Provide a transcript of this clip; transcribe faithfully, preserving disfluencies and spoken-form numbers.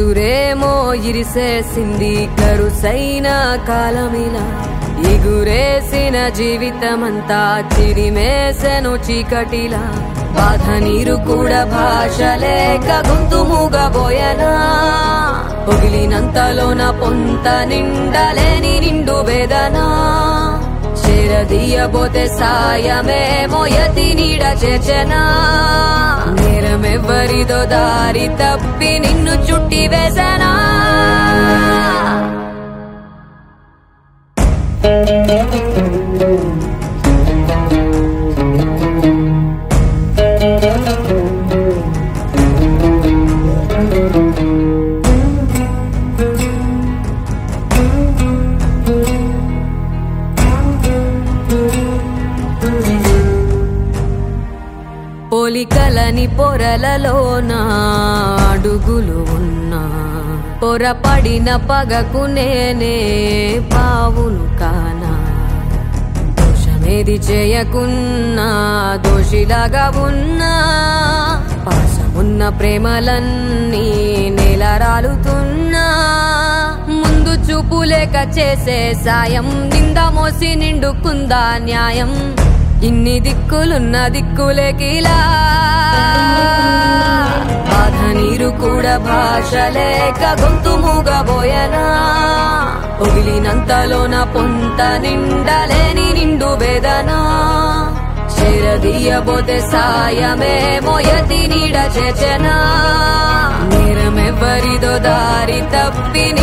ఉసురేమో ఇరిసేసింది కరుసైన కాలమిలా ఎగురేసిన జీవితమంతా చిరిమేసెను చీకటిలా బాధ నీరు కూడా భాష లేక గొంతు మూగబోయనా పొగిలినంతలోన పొంత నిండలేని నిండు వేదనా చేరదీయబోతే సాయమేమో యతి నీడ చేర్చనా నేరమెవ్వరిదో దారి తప్పి నిన్ను చుట్టి వేసనా పోలికలని పొరలలోన అడుగులు ఉన్నా పొరపడిన పగకు నేనే పావును కానా దోషమేది చేయకున్నా దోషిలాగా ఉన్నా పాసమున్న ప్రేమలన్నీ నేల రాలుతున్నా ముందు చూపు లేక చేసే సాయం నింద మోసి నిండుకుందా న్యాయం ఇన్ని దిక్కులున్న దిక్కులేకిలా బాధ నీరు కూడా భాష లేక గొంతు మూగబోయనా పొగిలినంతలోన పొంత నిండలేని నిండు వేదనా చేరదీయబోతే సాయమేమో యతి నీడ చేర్చనా నేరమెవ్వరిదో దారి తప్పి